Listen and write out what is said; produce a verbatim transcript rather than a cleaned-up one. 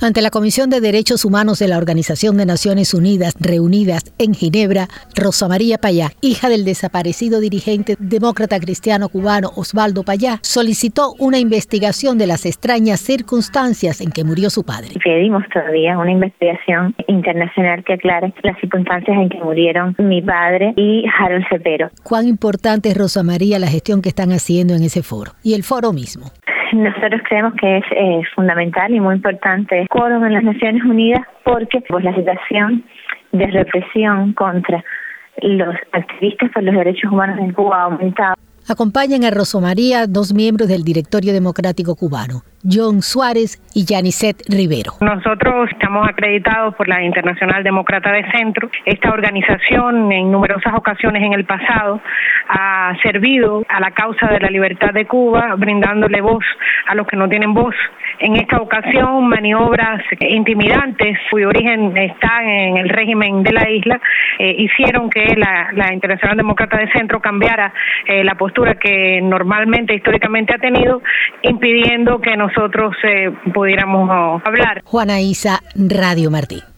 Ante la Comisión de Derechos Humanos de la Organización de Naciones Unidas, reunidas en Ginebra, Rosa María Payá, hija del desaparecido dirigente demócrata cristiano cubano Osvaldo Payá, solicitó una investigación de las extrañas circunstancias en que murió su padre. Pedimos todavía una investigación internacional que aclare las circunstancias en que murieron mi padre y Harold Cepero. ¿Cuán importante es, Rosa María, la gestión que están haciendo en ese foro y el foro mismo? Nosotros creemos que es eh, fundamental y muy importante el quórum en las Naciones Unidas porque pues, la situación de represión contra los activistas por los derechos humanos en Cuba ha aumentado. Acompañan a Rosa María dos miembros del Directorio Democrático Cubano, John Suárez y Yanicet Rivero. Nosotros estamos acreditados por la Internacional Demócrata de Centro. Esta organización en numerosas ocasiones en el pasado ha servido a la causa de la libertad de Cuba, brindándole voz a los que no tienen voz. En esta ocasión, maniobras intimidantes, cuyo origen está en el régimen de la isla, eh, hicieron que la, la Internacional Demócrata de Centro cambiara eh, la postura que normalmente, históricamente ha tenido, impidiendo que nosotros eh, pudiéramos hablar. Juana Isa, Radio Martí.